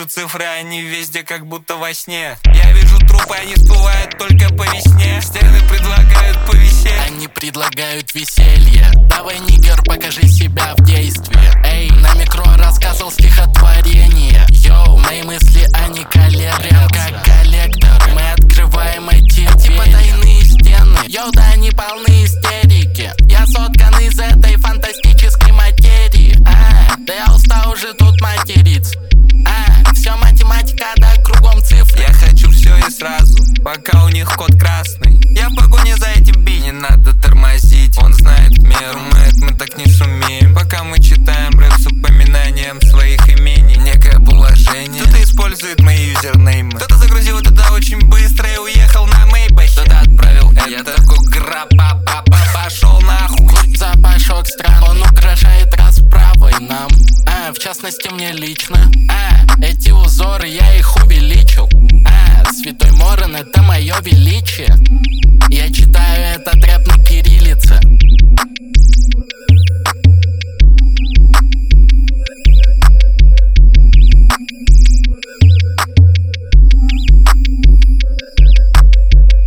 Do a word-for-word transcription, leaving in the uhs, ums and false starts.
цифры, они везде как будто во сне. Я вижу трупы, они всплывают только по весне. Стены предлагают повисеть, они предлагают веселье. Давай, нигер, покажи себя в действии. Эй, на микро рассказал стихотворение. Йоу, мои мысли, они коллерят как коллектор. Мы открываем эти типа тайные стены. Йоу, да они полны истерики. Я соткан из этой фантастической материи. А, да я устал уже тут материться. А, все математика, да кругом цифры. Я хочу все и сразу, пока у них код красный. Я в погоне за этим би, не надо тормозить. Он знает меру, мы, мы так не сумеем. Пока мы читаем рэп с упоминанием своих имений. Некое положение, кто-то использует мои юзернеймы. Кто-то загрузил это да очень быстро и уехал на мейбахе. Кто-то отправил это, я такой грапа, папа, пошел нахуй. Запашок стран, он угрожает расправой нам. А, в частности мне лично. А, эти узоры, я их увеличил. А, Святой Морен, это мое величие. Я читаю этот рэп на